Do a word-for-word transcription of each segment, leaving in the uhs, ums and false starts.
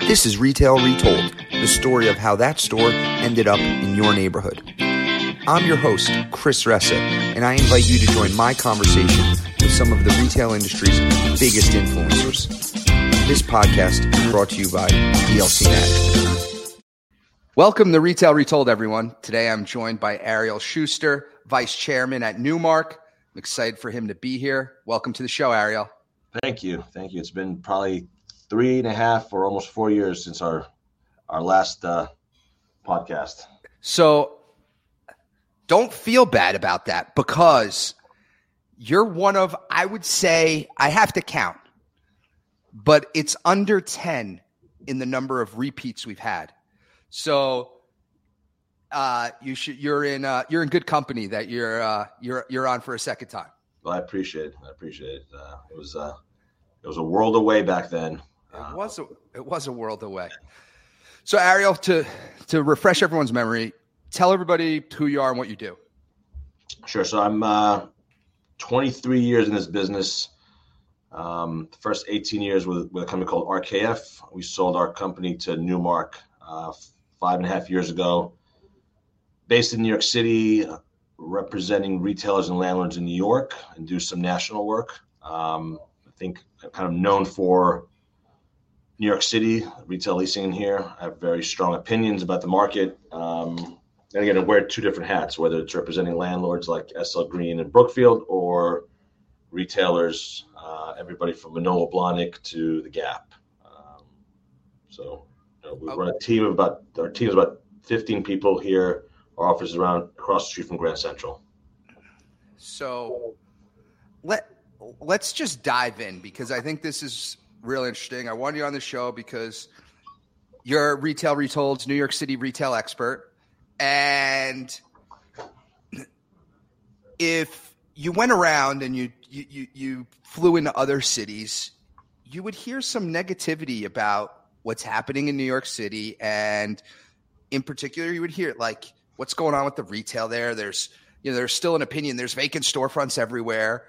This is Retail Retold, the story of how that store ended up in your neighborhood. I'm your host, Chris Ressa, and I invite you to join my conversation with some of the retail industry's biggest influencers. This podcast is brought to you by D L C Mag. Welcome to Retail Retold, everyone. Today I'm joined by Ariel Schuster, Vice Chairman at Newmark. I'm excited for him to be here. Welcome to the show, Ariel. Thank you. Thank you. It's been probably three and a half or almost four years since our our last uh, podcast. So don't feel bad about that because you're one of, I would say, I have to count, but it's under ten in the number of repeats we've had. So uh, you should you're in uh, you're in good company that you're uh, you're you're on for a second time. Well, I appreciate it. I appreciate it. Uh, it was uh, it was a world away back then. It was a, it was a world away. So Ariel, to to refresh everyone's memory, tell everybody who you are and what you do. Sure. So I'm uh, twenty-three years in this business. Um, the first eighteen years with, with a company called R K F. We sold our company to Newmark uh, five and a half years ago. Based in New York City, representing retailers and landlords in New York, and do some national work. Um, I think I'm kind of known for New York City, retail leasing in here. I have very strong opinions about the market. Um, and again, I wear two different hats, whether it's representing landlords like S L Green and Brookfield or retailers, uh, everybody from Manolo Blahnik to The Gap. Um, so you know, we okay. run a team of about, our team is about fifteen people here. Our office is around across the street from Grand Central. So let, let's just dive in because I think this is real interesting. I wanted you on the show because you're Retail Retold's New York City retail expert. And if you went around and you, you, you, you flew into other cities, you would hear some negativity about what's happening in New York City. And in particular, you would hear like what's going on with the retail there. There's, you know, there's still an opinion. There's vacant storefronts everywhere.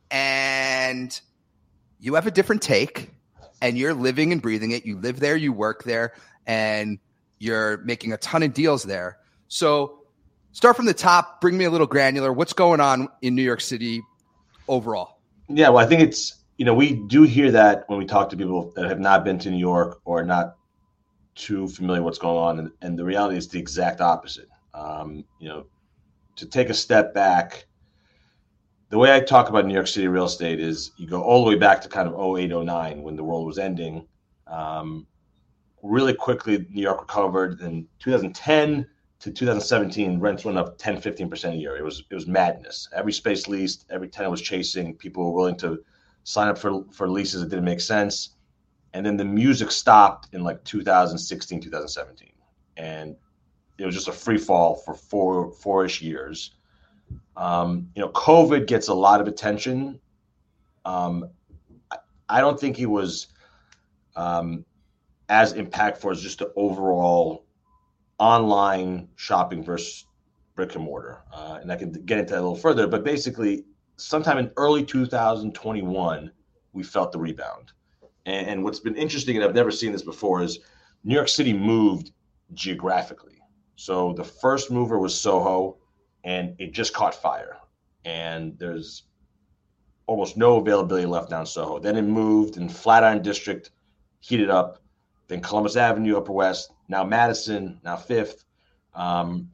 And you have a different take. And you're living and breathing it. You live there, you work there, and you're making a ton of deals there. So start from the top, bring me a little granular. What's going on in New York City overall? Yeah, well, I think it's, you know, we do hear that when we talk to people that have not been to New York or are not too familiar with what's going on. And, and the reality is the exact opposite. Um, you know, to take a step back, the way I talk about New York City real estate is you go all the way back to kind of oh eight, oh nine when the world was ending. Um, really quickly, New York recovered. In two thousand ten to two thousand seventeen, rents went up ten, fifteen percent a year. It was it was madness. Every space leased, every tenant was chasing. People were willing to sign up for, for leases that didn't make sense. And then the music stopped in like two thousand sixteen, two thousand seventeen. And it was just a free fall for four, four-ish years. Um, you know, COVID gets a lot of attention. Um, I, I don't think it was um, as impactful as just the overall online shopping versus brick and mortar. Uh, and I can get into that a little further, but basically sometime in early two thousand twenty-one, we felt the rebound. And, and what's been interesting, and I've never seen this before, is New York City moved geographically. So the first mover was Soho, and it just caught fire. And there's almost no availability left down Soho. Then it moved, and Flatiron District heated up. Then Columbus Avenue, Upper West, now Madison, now Fifth. Um,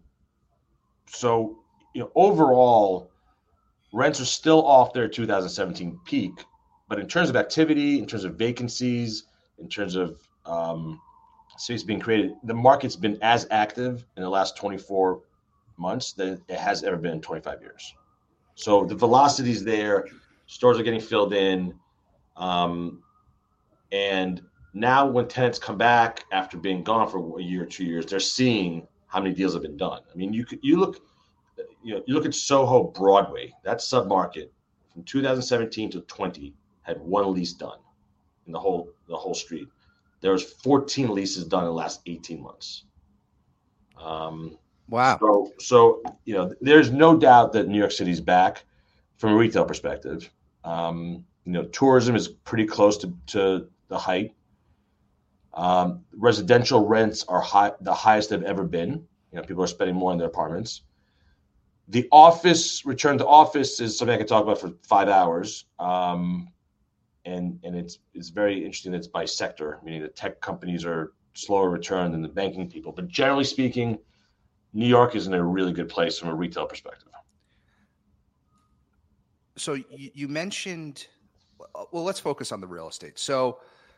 so, you know, overall, rents are still off their two thousand seventeen peak. But in terms of activity, in terms of vacancies, in terms of um, space being created, the market's been as active in the last twenty-four months than it has ever been in twenty-five years. So the velocity's there, stores are getting filled in. Um, and now when tenants come back after being gone for a year or two years, they're seeing how many deals have been done. I mean, you could, you look, you know, you look at Soho Broadway, that submarket from two thousand seventeen to twenty had one lease done in the whole, the whole street. There was fourteen leases done in the last eighteen months. Um, Wow. So, so, you know, there's no doubt that New York City's back from a retail perspective. Um, you know, tourism is pretty close to, to the height. Um, residential rents are high, the highest they've ever been. You know, people are spending more on their apartments. The office, return to office is something I could talk about for five hours. Um, and and it's it's very interesting that it's by sector, meaning the tech companies are slower return than the banking people. But generally speaking, New York is in a really good place from a retail perspective. So you, you mentioned, well, let's focus on the real estate. So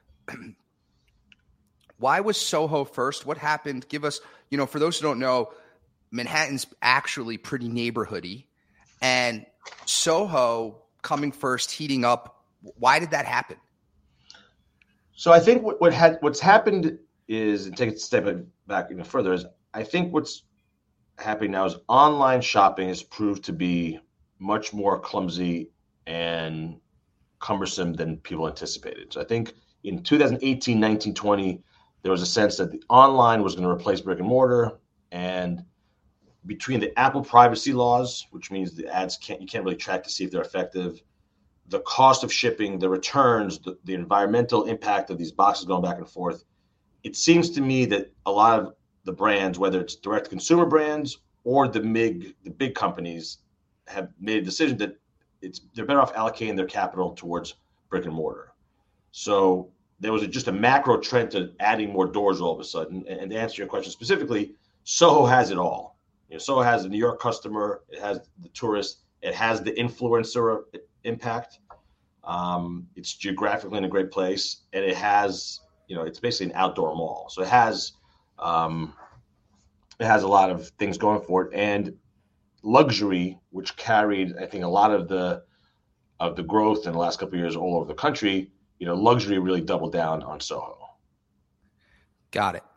why was Soho first? What happened? Give us, you know, for those who don't know, Manhattan's actually pretty neighborhoody, and Soho coming first, heating up. Why did that happen? So I think what, what had what's happened is, and take a step back even further, is I think what's happening now is online shopping has proved to be much more clumsy and cumbersome than people anticipated. So I think in two thousand eighteen, nineteen, twenty, there was a sense that the online was going to replace brick and mortar, and between the Apple privacy laws, which means the ads can't you can't really track to see if they're effective, the cost of shipping, the returns, the, the environmental impact of these boxes going back and forth, it seems to me that a lot of the brands, whether it's direct consumer brands or the big the big companies, have made a decision that it's they're better off allocating their capital towards brick and mortar. So there was a, just a macro trend to adding more doors all of a sudden. And, and to answer your question specifically, Soho has it all. You know, Soho has the New York customer, it has the tourist, it has the influencer impact. Um, it's geographically in a great place, and it has, you know, it's basically an outdoor mall. So it has, um, it has a lot of things going for it, and luxury, which carried, I think, a lot of the of the growth in the last couple of years all over the country. You know, luxury really doubled down on Soho. Got it.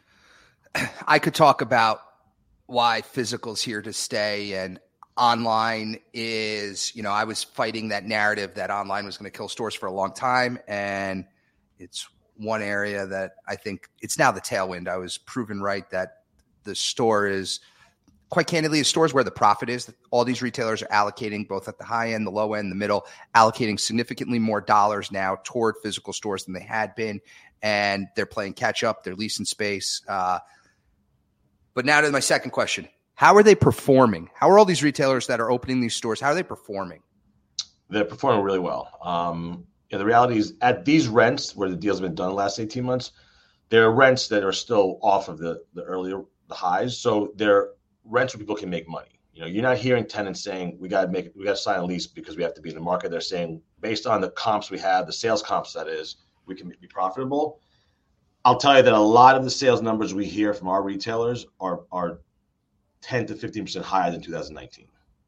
I could talk about why physical's here to stay and online is, you know, I was fighting that narrative that online was going to kill stores for a long time. And it's one area that I think it's now the tailwind. I was proven right that the store is, quite candidly, the stores where the profit is. All these retailers are allocating, both at the high end, the low end, the middle, allocating significantly more dollars now toward physical stores than they had been. And they're playing catch up. They're leasing space. Uh, but now to my second question. How are they performing? How are all these retailers that are opening these stores, how are they performing? They're performing really well. Um, you know, the reality is at these rents where the deals have been done the last eighteen months, there are rents that are still off of the, the earlier the highs. So they're rents where people can make money. You know, you're not hearing tenants saying we got to make we got to sign a lease because we have to be in the market. They're saying based on the comps we have, the sales comps that is, we can be profitable. I'll tell you that a lot of the sales numbers we hear from our retailers are are ten to fifteen percent higher than two thousand nineteen.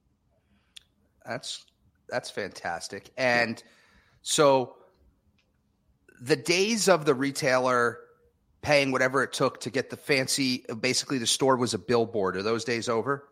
That's that's fantastic. And so the days of the retailer paying whatever it took to get the fancy, basically the store was a billboard, are those days over?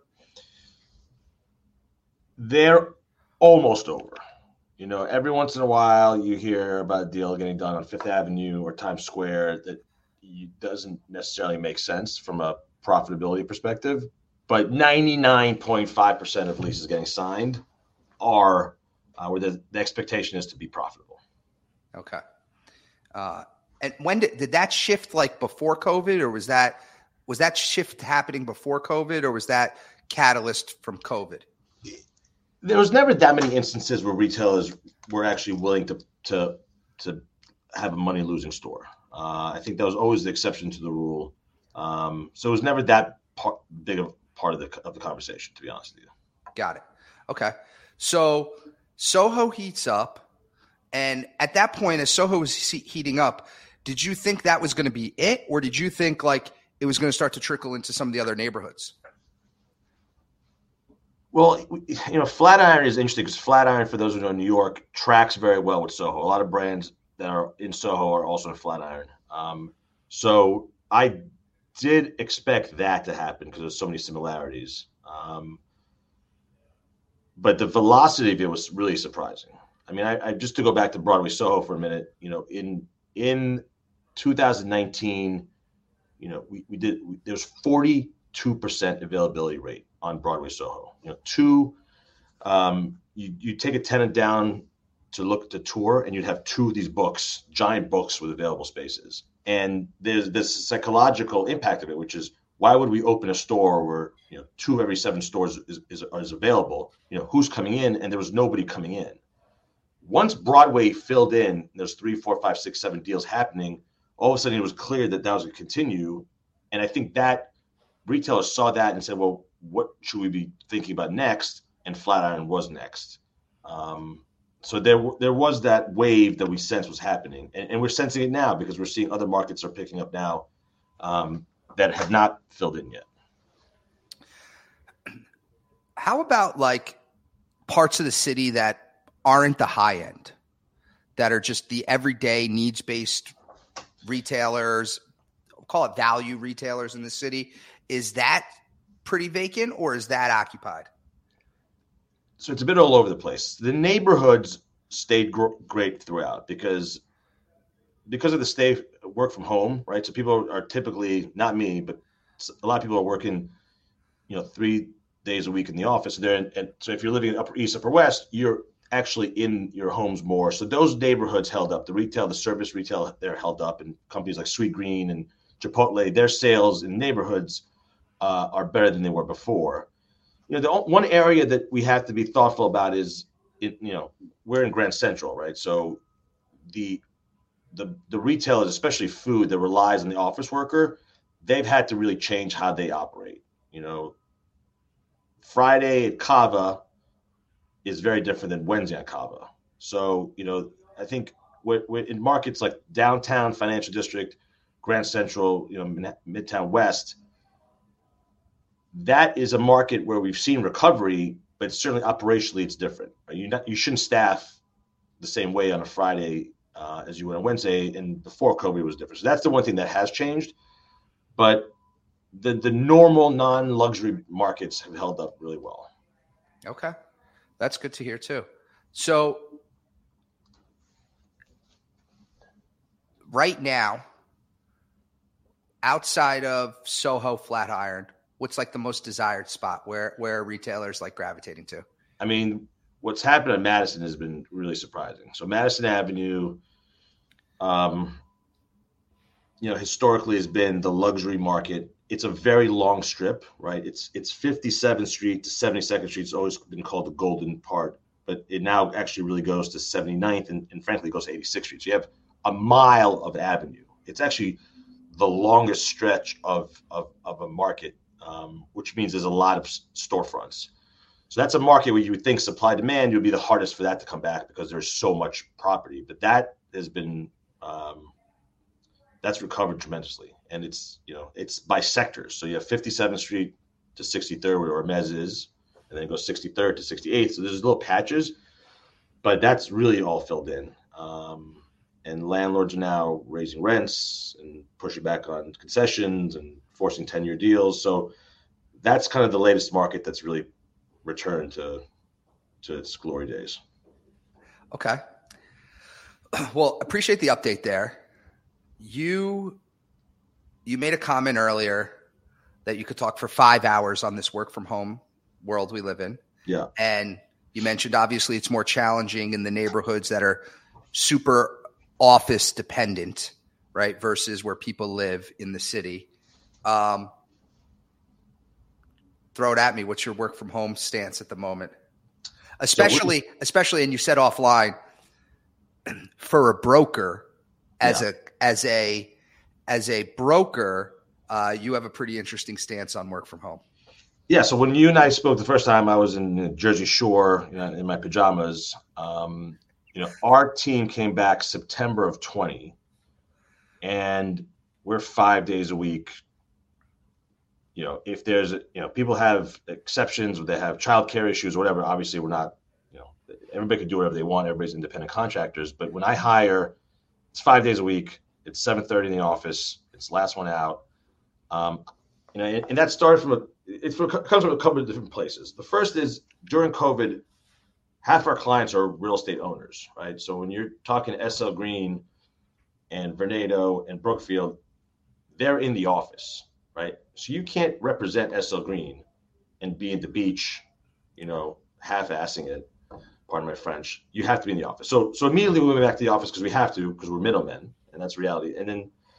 They're almost over. You know, every once in a while you hear about a deal getting done on Fifth Avenue or Times Square that doesn't necessarily make sense from a profitability perspective. But ninety-nine point five percent of leases getting signed are uh, where the, the expectation is to be profitable. Okay. Uh, and when did, did that shift, like before COVID, or was that was that shift happening before COVID, or was that catalyst from COVID? There was never that many instances where retailers were actually willing to to to have a money losing store. Uh, I think that was always the exception to the rule. Um, so it was never that part, big of part of the of the conversation, to be honest with you. Got it. Okay. So Soho heats up, and at that point, as Soho was heating up, did you think that was going to be it, or did you think like it was going to start to trickle into some of the other neighborhoods? Well, you know, Flatiron is interesting because Flatiron, for those who know New York, tracks very well with Soho. A lot of brands that are in Soho are also in Flatiron. Um, so I did expect that to happen because there's so many similarities. Um, but the velocity of it was really surprising. I mean, I, I just to go back to Broadway Soho for a minute, you know, in in two thousand nineteen, you know, we, we did, we, there's forty-two percent availability rate on Broadway Soho. You know, two, um, you, you take a tenant down to look at the tour and you'd have two of these books, giant books with available spaces. And there's this psychological impact of it, which is why would we open a store where you know two every seven stores is, is, is available? You know, who's coming in, and there was nobody coming in. Once Broadway filled in, there's three, four, five, six, seven deals happening. All of a sudden, it was clear that that was going to continue, and I think that retailers saw that and said, "Well, what should we be thinking about next?" And Flatiron was next. Um, so there, there was that wave that we sensed was happening, and, and we're sensing it now because we're seeing other markets are picking up now um, that have not filled in yet. How about like parts of the city that aren't the high end, that are just the everyday needs-based retailers, we'll call it value retailers in the city? Is that pretty vacant, or is that occupied? So it's a bit all over the place. The neighborhoods stayed gr- great throughout because because of the stay work from home, right? So people are typically, not me, but a lot of people are working, you know, three days a week in the office. And, in, and so if you're living in Upper East, Upper West, you're actually in your homes more. So those neighborhoods held up. The retail, the service retail, they're held up, and companies like Sweet Green and Chipotle, their sales in neighborhoods uh, are better than they were before. You know, the one area that we have to be thoughtful about is, it, you know, we're in Grand Central, right? So the the the retailers, especially food that relies on the office worker, they've had to really change how they operate. You know, Friday at Cava is very different than Wednesday at Cava. So, you know, I think we're, we're in markets like downtown Financial District, Grand Central, you know, Midtown West, that is a market where we've seen recovery, but certainly operationally it's different. You not, you shouldn't staff the same way on a Friday uh, as you would on Wednesday, and before COVID was different. So that's the one thing that has changed. But the the normal non-luxury markets have held up really well. Okay, that's good to hear too. So right now, outside of Soho, Flatiron, what's like the most desired spot where where retailers like gravitating to? I mean, what's happened at Madison has been really surprising. So Madison Avenue, um, you know, historically has been the luxury market. It's a very long strip, right? It's it's fifty-seventh Street to seventy-second Street. It's always been called the golden part, but it now actually really goes to seventy-ninth and, and frankly goes to eighty-sixth Street. So you have a mile of avenue. It's actually the longest stretch of of, of a market. Um, which means there's a lot of storefronts. So that's a market where you would think supply demand would be the hardest for that to come back because there's so much property. But that has been um, that's recovered tremendously, and it's you know it's by sectors. So you have fifty-seventh Street to sixty-third where Hermes is, and then it goes sixty-third to sixty-eighth. So there's little patches, but that's really all filled in. Um, and landlords are now raising rents and pushing back on concessions and forcing ten-year deals. So that's kind of the latest market that's really returned to to its glory days. Okay. Well, appreciate the update there. You you made a comment earlier that you could talk for five hours on this work from home world we live in. Yeah. And you mentioned obviously it's more challenging in the neighborhoods that are super office dependent, right? Versus where people live in the city. Um, throw it at me. What's your work from home stance at the moment? Especially, so especially, and you said offline, for a broker, as yeah. a as a as a broker, uh, you have a pretty interesting stance on work from home. Yeah. So when you and I spoke the first time, I was in Jersey Shore, you know, in my pajamas. Um, you know, our team came back September of twenty, and we're five days a week. You know, if there's, you know, people have exceptions, or they have childcare issues or whatever, obviously we're not, you know, everybody can do whatever they want. Everybody's independent contractors. But when I hire, it's five days a week. It's seven thirty in the office. It's last one out. Um, you know, and, and that started from, a, it comes from a couple of different places. The first is during COVID, half our clients are real estate owners, right? So when you're talking S L Green and Vornado and Brookfield, they're in the office. Right. So you can't represent S L Green and be at the beach, you know, half-assing it, pardon my French. You have to be in the office. So so immediately we went back to the office because we have to, because we're middlemen, and that's reality. And then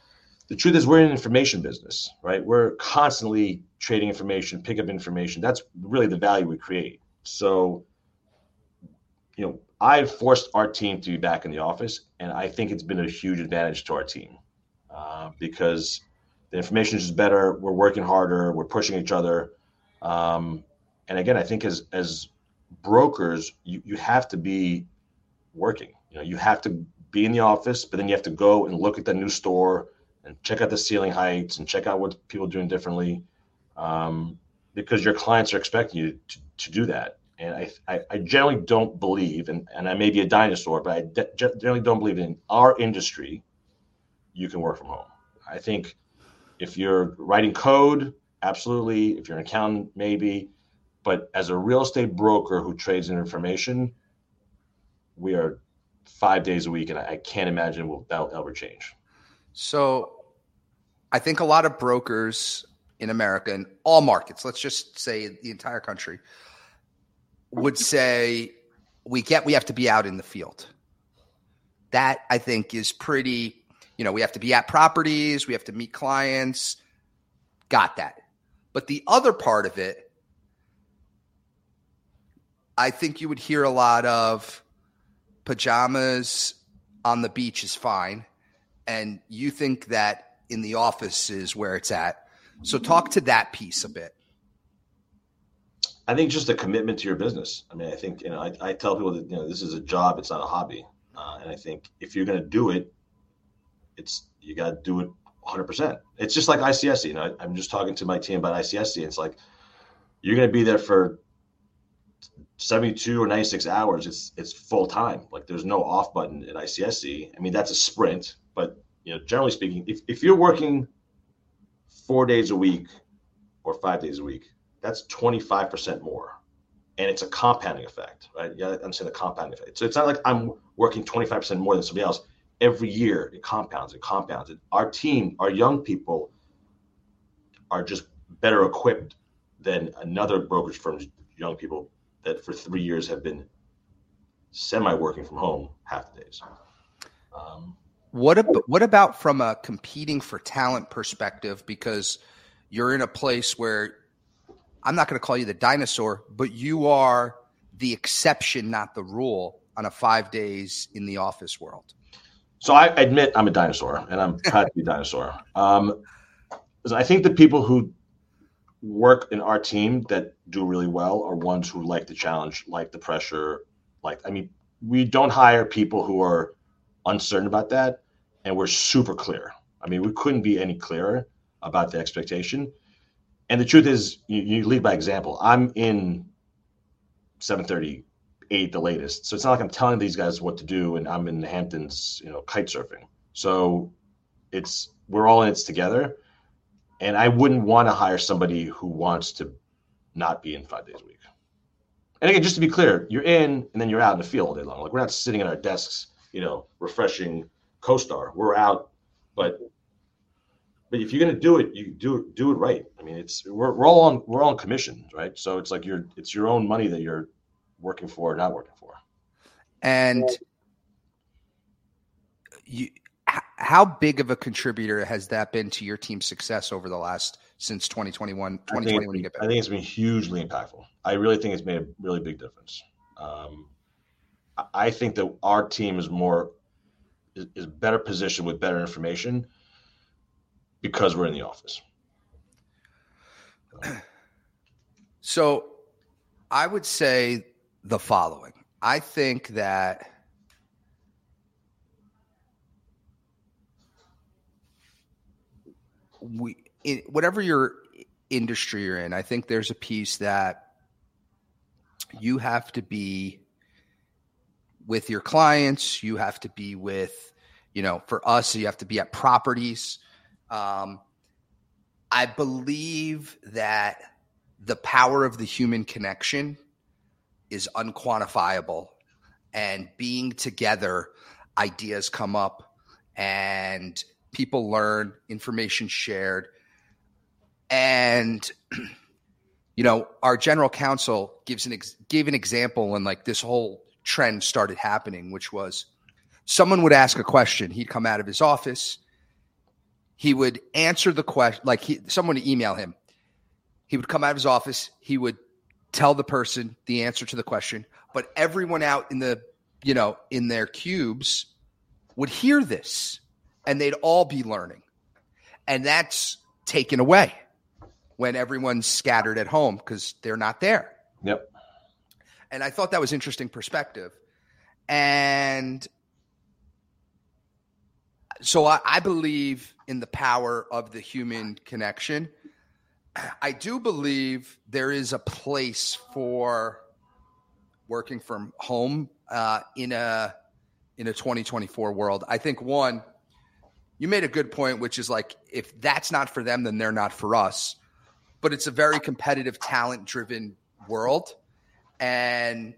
the truth is we're in an information business, right? We're constantly trading information, pick up information. That's really the value we create. So, you know, I've forced our team to be back in the office, and I think it's been a huge advantage to our team uh, because the information is just better. We're working harder. We're pushing each other. Um, and again, I think as as brokers, you, you have to be working. You know, you have to be in the office, but then you have to go and look at the new store and check out the ceiling heights and check out what people are doing differently, um, because your clients are expecting you to, to do that. And I, I, I generally don't believe, and, and I may be a dinosaur, but I de- generally don't believe in our industry, you can work from home. I think if you're writing code, absolutely. If you're an accountant, maybe. But as a real estate broker who trades in information, we are five days a week, and I can't imagine will, that will ever change. So I think a lot of brokers in America, in all markets, let's just say the entire country, would say we get we have to be out in the field. That, I think, is pretty, you know, we have to be at properties, we have to meet clients. Got that. But the other part of it, I think you would hear a lot of pajamas on the beach is fine. And you think that in the office is where it's at. So talk to that piece a bit. I think just a commitment to your business. I mean, I think, you know, I, I tell people that, you know, this is a job. It's not a hobby. Uh, and I think if you're going to do it, it's, you got to do it one hundred percent. It's just like I C S C. You know, I, I'm just talking to my team about I C S C. It's like, you're going to be there for seventy-two or ninety-six hours. It's, it's full time. Like there's no off button at I C S C. I mean, that's a sprint, but you know, generally speaking, if, if you're working four days a week or five days a week, that's twenty-five percent more. And it's a compounding effect, right? Yeah, I'm saying the compounding effect. So it's not like I'm working twenty-five percent more than somebody else. Every year it compounds, it compounds. It. Our team, our young people are just better equipped than another brokerage firm's young people that for three years have been semi-working from home half the days. Um, What about, what about from a competing for talent perspective? Because you're in a place where I'm not going to call you the dinosaur, but you are the exception, not the rule, on a five days in the office world. So I admit I'm a dinosaur, and I'm proud to be a dinosaur. Um, I think the people who work in our team that do really well are ones who like the challenge, like the pressure. Like, I mean, we don't hire people who are uncertain about that, and we're super clear. I mean, we couldn't be any clearer about the expectation. And the truth is, you, you lead by example. I'm in seven thirty, eight the latest. So it's not like I'm telling these guys what to do and I'm in the Hamptons, you know, kite surfing. So it's, we're all in it together. And I wouldn't want to hire somebody who wants to not be in five days a week. And again, just to be clear, you're in and then you're out in the field all day long. Like we're not sitting at our desks, you know, refreshing CoStar. We're out, but but if you're gonna do it, you do it do it right. I mean, it's we're we're all on we're all on commission, right? So it's like you're it's your own money that you're working for or not working for. And you, how big of a contributor has that been to your team's success over the last since twenty twenty-one? twenty twenty when you get back? I think it's been hugely impactful. I really think it's made a really big difference. Um, I think that our team is more is, is better positioned with better information because we're in the office. So I would say the following. I think that we, in whatever your industry you're in, I think there's a piece that you have to be with your clients. You have to be with, you know, for us, you have to be at properties. Um, I believe that the power of the human connection is unquantifiable, and being together, ideas come up and people learn, information shared. And, you know, our general counsel gives an ex- gave an example when like this whole trend started happening, which was someone would ask a question. He'd come out of his office. he would answer the question, like he, someone would email him. He would come out of his office. He would tell the person the answer to the question, but everyone out in the, you know, in their cubes would hear this, and they'd all be learning. And that's taken away when everyone's scattered at home because they're not there. Yep. And I thought that was interesting perspective. And so I, I believe in the power of the human connection. I do believe there is a place for working from home uh, in a in a twenty twenty-four world. I think, one, you made a good point, which is like, if that's not for them, then they're not for us. But it's a very competitive, talent-driven world. And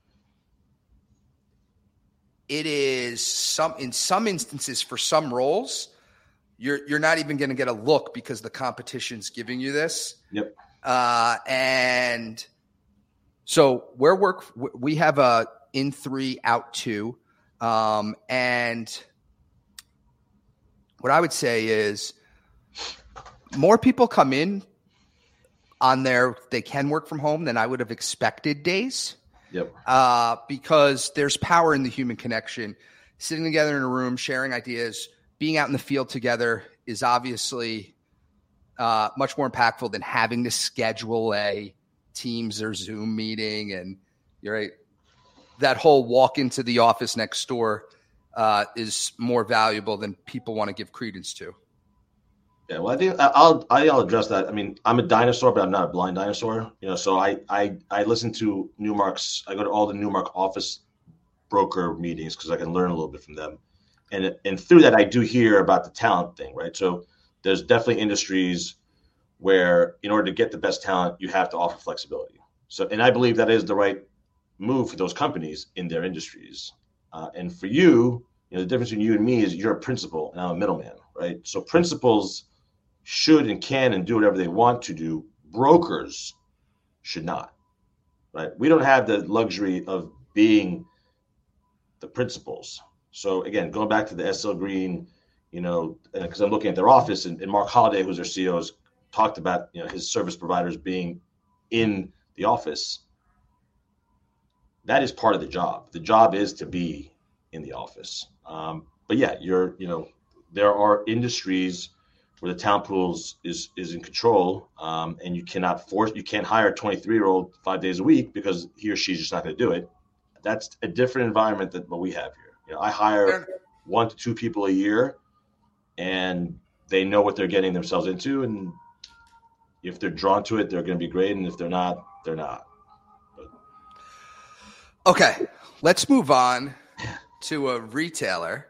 it is some in some instances, for some roles, you're you're not even going to get a look because the competition's giving you this. Yep. Uh, and so we're work we have a in three, out two. Um, and what I would say is more people come in on their they can work from home than I would have expected days. Yep. Uh, because there's power in the human connection. Sitting together in a room, sharing ideas, being out in the field together is obviously uh, much more impactful than having to schedule a Teams or Zoom meeting. And you're right, that whole walk into the office next door uh, is more valuable than people want to give credence to. Yeah, well, I think I'll I'll address that. I mean, I'm a dinosaur, but I'm not a blind dinosaur. You know, so I I I listen to Newmark's. I go to all the Newmark office broker meetings because I can learn a little bit from them, and and through that I do hear about the talent thing, right? So there's definitely industries where in order to get the best talent, you have to offer flexibility. So, and I believe that is the right move for those companies in their industries. Uh, and for you, you know, the difference between you and me is you're a principal and I'm a middleman, right? So principals should and can and do whatever they want to do. Brokers should not, right? We don't have the luxury of being the principals. So again, going back to the S L Green, you know, because I'm looking at their office, and, and Mark Holliday, who's their C E O, has talked about, you know, his service providers being in the office. That is part of the job. The job is to be in the office. Um, but yeah, you're, you know, there are industries where the talent pools is is in control, um, and you cannot force, you can't hire a twenty-three year old five days a week because he or she's just not going to do it. That's a different environment than what we have here. You know, I hire one to two people a year, and they know what they're getting themselves into, and if they're drawn to it, they're going to be great, and if they're not, they're not. But... Okay, let's move on to a retailer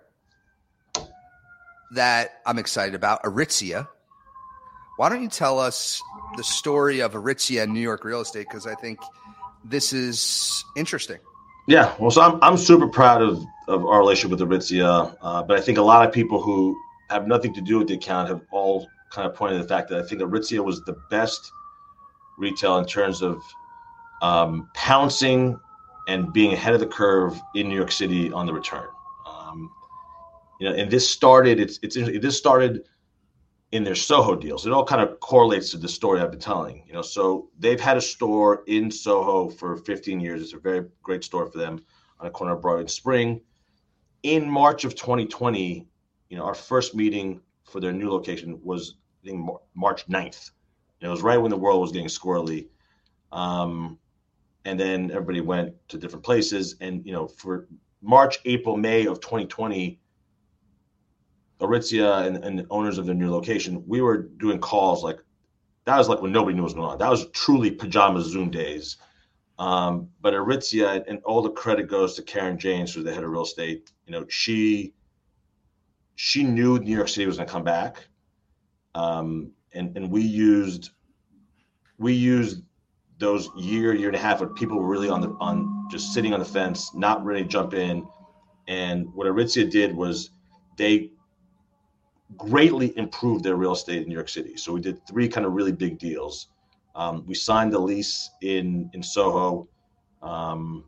that I'm excited about, Aritzia. Why don't you tell us the story of Aritzia and New York real estate? Because I think this is interesting. Yeah, well, so I'm I'm super proud of, of our relationship with Aritzia, uh, but I think a lot of people who have nothing to do with the account have all kind of pointed to the fact that I think Aritzia was the best retail in terms of um, pouncing and being ahead of the curve in New York City on the return. Um, You know, and this started, it's, it's, this started in their Soho deals. It all kind of correlates to the story I've been telling, you know, so they've had a store in Soho for fifteen years. It's a very great store for them on the corner of Broadway and Spring. In March of twenty twenty, you know, our first meeting for their new location was, I think, March ninth. And it was right when the world was getting squirrely. Um, and then everybody went to different places. And, you know, for March, April, May of twenty twenty, Aritzia and, and the owners of their new location, we were doing calls like that was like when nobody knew what was going on. That was truly pajama Zoom days. Um, but Aritzia, and all the credit goes to Karen James, who's the head of real estate. You know, she she knew New York City was going to come back, um, and and we used we used those year year and a half when people were really on the on just sitting on the fence, not ready to jump in. And what Aritzia did was they greatly improved their real estate in New York City. So we did three kind of really big deals. Um, we signed the lease in in Soho, um,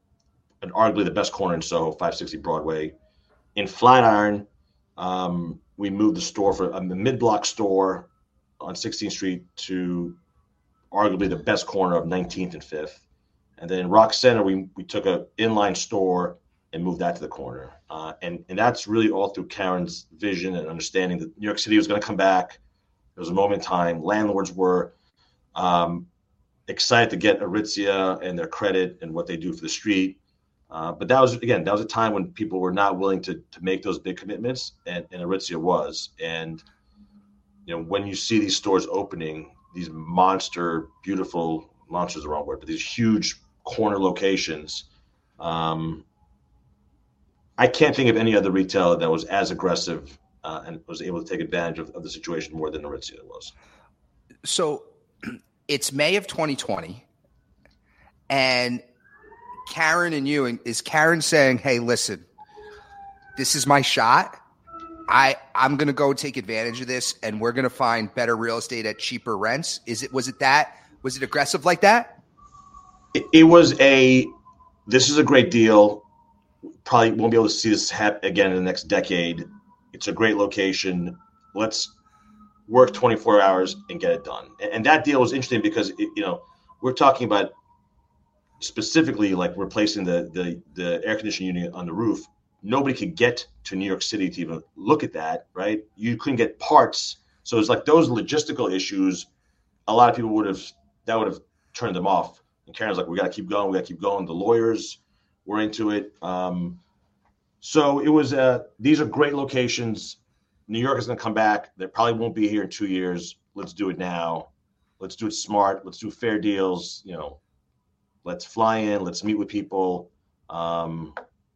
and arguably the best corner in Soho, five sixty Broadway. In Flatiron, um, we moved the store from a mid-block store on sixteenth Street to arguably the best corner of nineteenth and fifth. And then in Rock Center, we we took a inline store and moved that to the corner. Uh, and, and that's really all through Karen's vision and understanding that New York City was going to come back. There was a moment in time. Landlords were um, excited to get Aritzia and their credit and what they do for the street. Uh, but that was, again, that was a time when people were not willing to to make those big commitments, and, and Aritzia was. And, you know, when you see these stores opening, these monster, beautiful, monster is the wrong word, but these huge corner locations, um, I can't think of any other retailer that was as aggressive uh, and was able to take advantage of, of the situation more than Aritzia was. So it's May of twenty twenty, and Karen and you, is Karen saying, hey, listen, this is my shot. I, I'm going to go take advantage of this, and we're going to find better real estate at cheaper rents. Is it, was it that, was it aggressive like that? It, it was a, this is a great deal. Probably won't be able to see this happen again in the next decade. It's a great location. Let's work twenty-four hours and get it done. And, and that deal was interesting because, it, you know, we're talking about specifically like replacing the, the, the air conditioning unit on the roof. Nobody could get to New York City to even look at that, right? You couldn't get parts. So it's like those logistical issues, a lot of people would have, that would have turned them off. And Karen's like, we got to keep going. We got to keep going. The lawyers were into it. Um, so it was, uh, these are great locations. New York is going to come back. They probably won't be here in two years. Let's do it now. Let's do it smart. Let's do fair deals. You know, let's fly in. Let's meet with people. Um,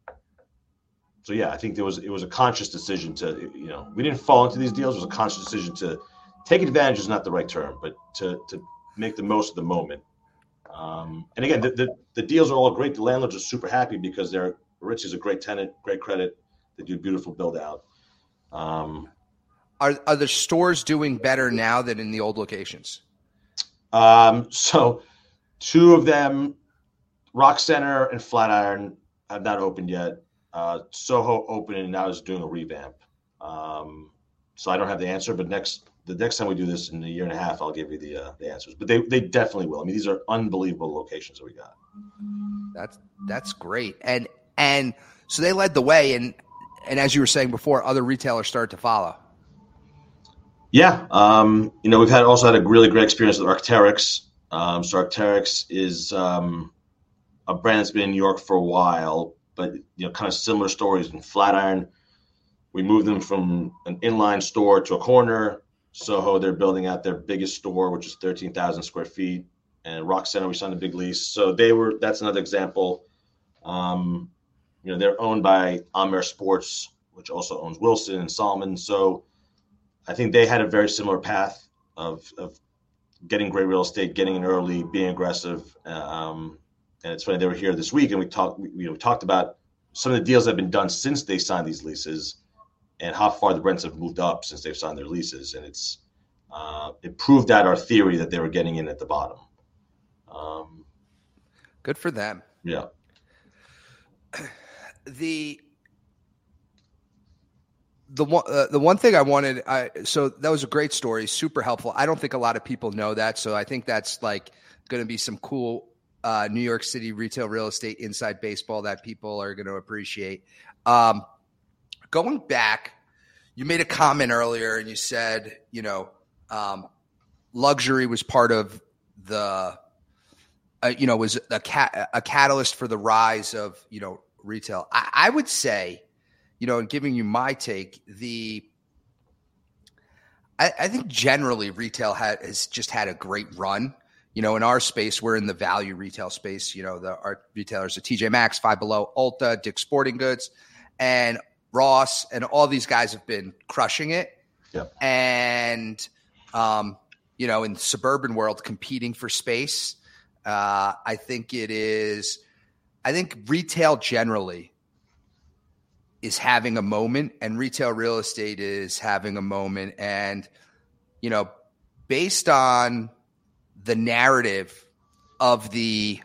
So yeah, I think there was it was a conscious decision to, you know, we didn't fall into these deals. It was a conscious decision to take advantage is not the right term, but to to make the most of the moment. Um, and again, the, the the deals are all great. The landlords are super happy because they're Aritzia is a great tenant, great credit. They do beautiful build out. Um, are are the stores doing better now than in the old locations? Um, so two of them, Rock Center and Flatiron, have not opened yet. Uh, Soho opened and now is doing a revamp. Um, so I don't have the answer, but next the next time we do this in a year and a half, I'll give you the uh, the answers. But they they definitely will. I mean, these are unbelievable locations that we got. That's that's great. And and so they led the way, and and as you were saying before, other retailers started to follow. Yeah, um, you know, we've had also had a really great experience with Arc'teryx. Um, so Arc'teryx is um, a brand that's been in New York for a while. But, you know, kind of similar stories in Flatiron. We moved them from an inline store to a corner. Soho, they're building out their biggest store, which is thirteen thousand square feet. And Rock Center, we signed a big lease. So they were, that's another example. Um, you know, they're owned by Amer Sports, which also owns Wilson and Salmon. So I think they had a very similar path of, of getting great real estate, getting in early, being aggressive. Um, And it's funny, they were here this week, and we talked. We, you know, we talked about some of the deals that have been done since they signed these leases, and how far the rents have moved up since they've signed their leases. And it's uh, it proved out our theory that they were getting in at the bottom. Um, Good for them. Yeah. The the one uh, the one thing I wanted. I, so that was a great story, super helpful. I don't think a lot of people know that, so I think that's like going to be some cool. Uh, New York City retail real estate inside baseball that people are going to appreciate. Um, going back, you made a comment earlier and you said, you know, um, luxury was part of the, uh, you know, was a, cat, a catalyst for the rise of, you know, retail. I, I would say, you know, in giving you my take, the, I, I think generally retail ha- has just had a great run. You know, in our space, we're in the value retail space. You know, the our retailers are T J Maxx, Five Below, Ulta, Dick's Sporting Goods, and Ross, and all these guys have been crushing it. Yep. And, um, you know, in the suburban world, competing for space. Uh, I think it is – I think retail generally is having a moment, and retail real estate is having a moment. And, you know, based on – the narrative of the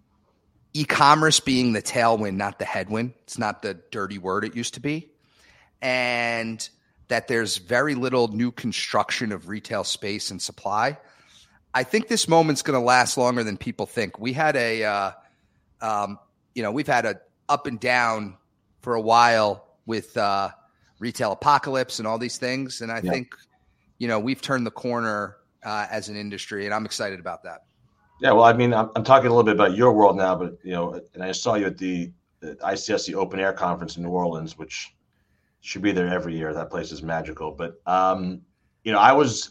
e-commerce being the tailwind, not the headwind. It's not the dirty word it used to be. and that there's very little new construction of retail space and supply. I think this moment's going to last longer than people think. We had a, uh, um, you know, we've had a up and down for a while with uh, retail apocalypse and all these things. And I yeah. think, you know, we've turned the corner uh, as an industry, and I'm excited about that. Yeah, well, I mean, I'm, I'm talking a little bit about your world now, but, you know, and I saw you at the, the I C S C Open Air Conference in New Orleans, which should be there every year. That place is magical. But, um, you know, I was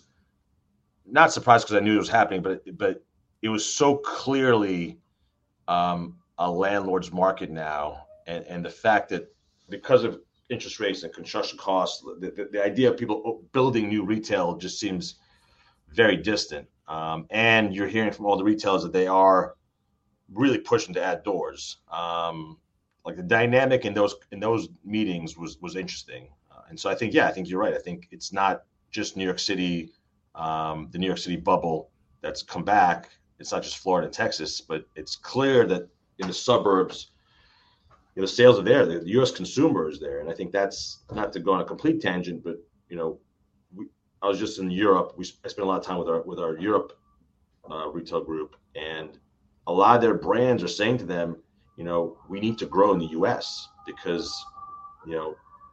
not surprised because I knew it was happening, but but it was so clearly um, a landlord's market now. And, and the fact that because of interest rates and construction costs, the, the, the idea of people building new retail just seems very distant. Um, and you're hearing from all the retailers that they are really pushing to add doors. Um, like the dynamic in those in those meetings was was interesting. Uh, and so I think, yeah, I think you're right. I think it's not just New York City, um, the New York City bubble that's come back. It's not just Florida and Texas, but it's clear that in the suburbs, you know, the sales are there. The, the U S consumer is there. And I think that's not to go on a complete tangent, but, you know, we, I was just in Europe. We I spent a lot of time with our with our Europe uh, retail group, and a lot of their brands are saying to them, you know, we need to grow in the U S because, you know,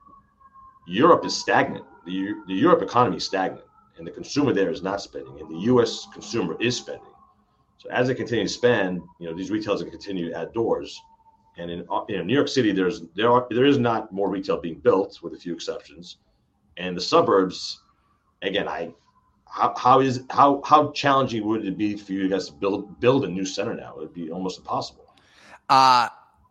Europe is stagnant. The the Europe economy is stagnant, and the consumer there is not spending, and the U S consumer is spending. So as they continue to spend, you know, these retailers will continue to add doors. And in, in New York City, there's there are there is not more retail being built, with a few exceptions, and the suburbs. Again, I how how is how how challenging would it be for you guys to build build a new center now? It would be almost impossible. Uh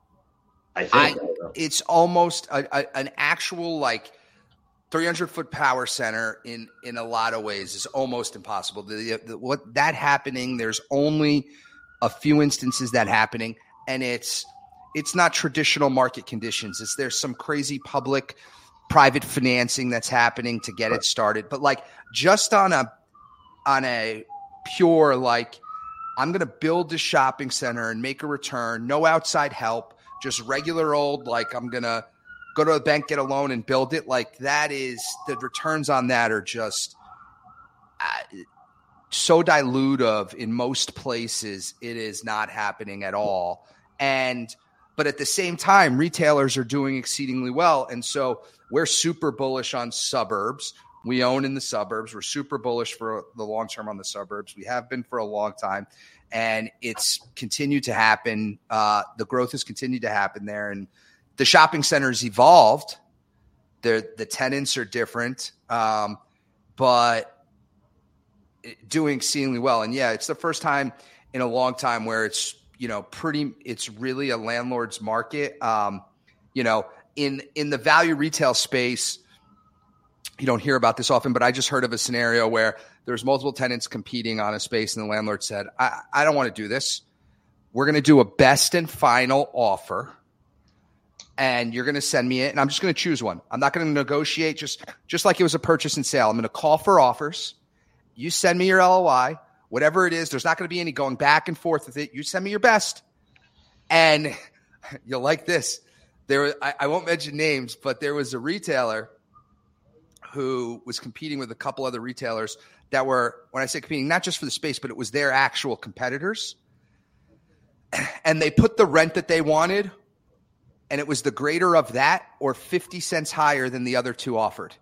I think I, it's almost a, a, an actual like three hundred foot power center in in a lot of ways is almost impossible. The, the, what that happening, there's only a few instances that happening, and it's it's not traditional market conditions. It's there's some crazy public private financing that's happening to get it started. But like just on a on a pure like I'm going to build a shopping center and make a return, no outside help, just regular old like I'm going to go to a bank, get a loan and build it. Like that is the returns on that are just uh, so dilutive in most places. It is not happening at all. And but at the same time, retailers are doing exceedingly well. And so we're super bullish on suburbs. We own in the suburbs. We're super bullish for the long term on the suburbs. We have been for a long time, and it's continued to happen. Uh, the growth has continued to happen there, and the shopping centers evolved. They're, the tenants are different, um, but doing exceedingly well. And yeah, it's the first time in a long time where it's, you know, pretty, it's really a landlord's market. Um, you know, in, in the value retail space, you don't hear about this often, but I just heard of a scenario where there's multiple tenants competing on a space and the landlord said, I, I don't want to do this. We're going to do a best and final offer, and you're going to send me it, and I'm just going to choose one. I'm not going to negotiate just, just like it was a purchase and sale. I'm going to call for offers. You send me your L O I. Whatever it is, there's not going to be any going back and forth with it. You send me your best. And you'll like this. There, I, I won't mention names, but there was a retailer who was competing with a couple other retailers that were, when I say competing, not just for the space, but it was their actual competitors. And they put the rent that they wanted, and it was the greater of that or fifty cents higher than the other two offered.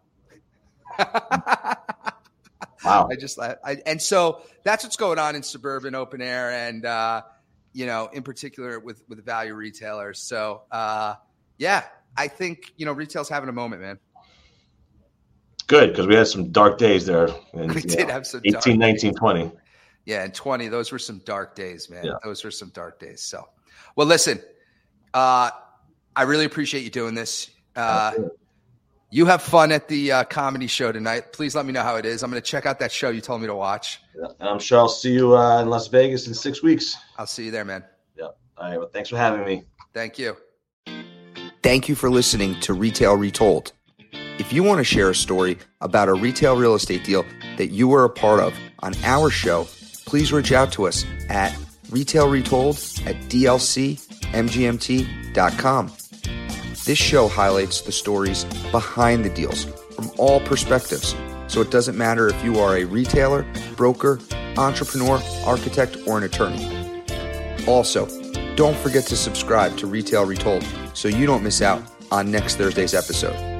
Wow. I just, I, I, and so that's what's going on in suburban open air and, uh, you know, in particular with, with value retailers. So, uh, yeah, I think, you know, retail's having a moment, man. Good. Because we had some dark days there. In, we did know, have some eighteen, nineteen, twenty. Yeah. And twenty, those were some dark days, man. Yeah. Those were some dark days. So, well, listen, uh, I really appreciate you doing this. Uh, You have fun at the uh, comedy show tonight. Please let me know how it is. I'm going to check out that show you told me to watch. Yeah. And I'm sure I'll see you uh, in Las Vegas in six weeks. I'll see you there, man. Yeah. All right. Well, thanks for having me. Thank you. Thank you for listening to Retail Retold. If you want to share a story about a retail real estate deal that you were a part of on our show, please reach out to us at retailretold at d l c m g m t dot com. This show highlights the stories behind the deals from all perspectives, so it doesn't matter if you are a retailer, broker, entrepreneur, architect, or an attorney. Also, don't forget to subscribe to Retail Retold so you don't miss out on next Thursday's episode.